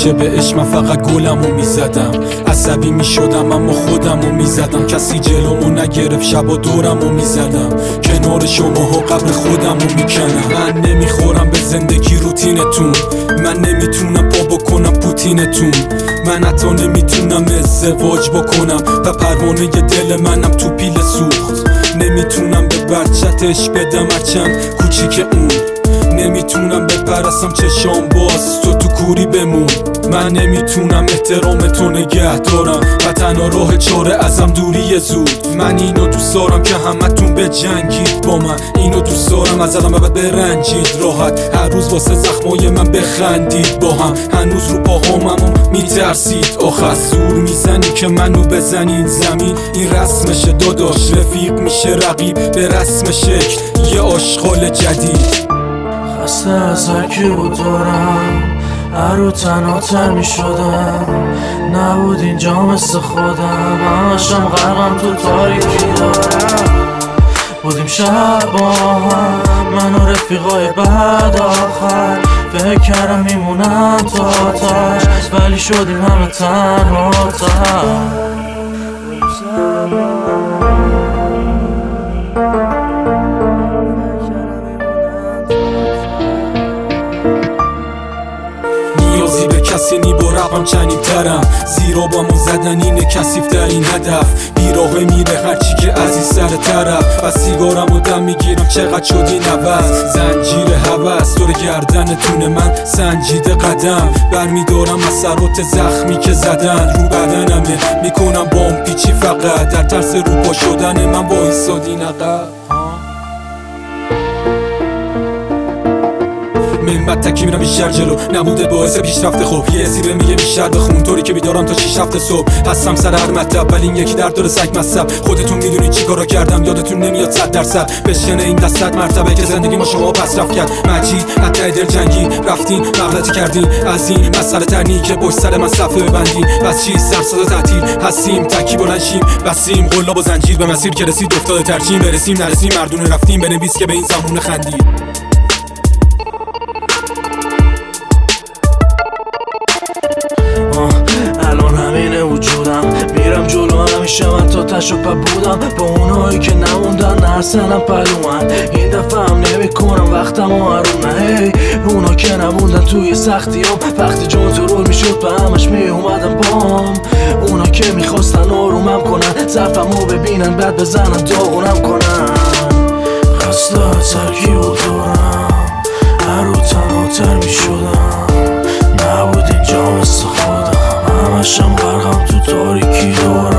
همیشه به عشق من فقط گلمو میزدم، عصبی میشدم اما خودمو میزدم، کسی جلومو نگرفت شب و دورمو میزدم، کنار شماها قبر خودمو میکنم. من نمیخورم به زندگی روتینتون، من نمیتونم پا بکنم پوتینتون، من حتی نمیتونم ازدواج بکنم و پروانه دل منم تو پیل سوخت. نمیتونم به بچتش بدم هرچند کوچیک اون، نمیتونم بپرستم چشام باز تو کوری بمون. من نمیتونم احترام تو نگه دارم و تنها راه چاره ازم دوری زود. من اینو دوست دارم که همتون بجنگید با من، اینو دوست دارم از الان بعد برنجید راحت، هر روز واسه زخمای من بخندید با هم. هنوز رو پاهامم میترسید آخر زور میزنی که منو بزنین زمین. این رسمشه داداش، رفیق میشه رقیب به رسم شکل یه آشغال جدید. خسته از هرکی بود دارم، هر رو تنها میشدم، نبود اینجا مثل خودم، همشم غرقم تو تاریکی دارم. بودیم شب با هم من و رفیقای بعد آخر، فکر کردم میمونم تا تاش، ولی شدیم همه تنها تر. نیازی به کسی نی با رقم چنین ترم، زیرا با مو زدن اینه کسیف در این هدف، بیراهه میره هرچی که عزیز سر طرف. و سیگارم و دم میگیرم چقدر شدی نوز، زنجیر هوس دور گردنتونه من سنجیده قدم، برمیدارم اثرات زخمی که زدن رو بدنمه، میکنم بام پیچی فقط در ترس روپا شدن من با ایستادی نقب. من تکی میرم بیشتر جلو، نبوده باعث پیشرفت خوب، یه زیبه میگه بیشتر بخون، طوری که بیدارم تا 6 هفته صبح، هستم سر هر مطلب ولی این یکی در دور سگ مصب. خودتون میدونی چی کارا کردم، یادتون نمیاد 100% بشکنه این دستت مرتبه که زندگی ما شما پس رفت کرد. مجید حتی دل جنگی رفتین مغلطی کردین، از این مسئله ترنی که پشت سر من صفحه ببندین. بس چی سرساز تعطیل هستیم، تکی بلند شیم بسیم قلاب و زنجیر، به مسیر که رسید افتاده ترچیم، برسیم نرسیم مردونه رفتیم، بنویس که به این زمونه خندید. الان همینه وجودم، میرم جلو همیشه من تا تشو بودم، با اونایی که نموندن نرسنم پلومن. این دفعه هم نمی کنم وقتم و حرومه، هی اونا که نموندن توی سختیام، وقتی جون تو رول میشد به همش می اومدم بام. اونا که میخواستن آرومم کنن، ظرفمو ببینن بعد بزنن داغونم کنن. خسته از هرکی بود دارم، هر رو تنها تر میشدم، نبود اینجا مثل خودم، همشم غرقم تو تاریکی دارم.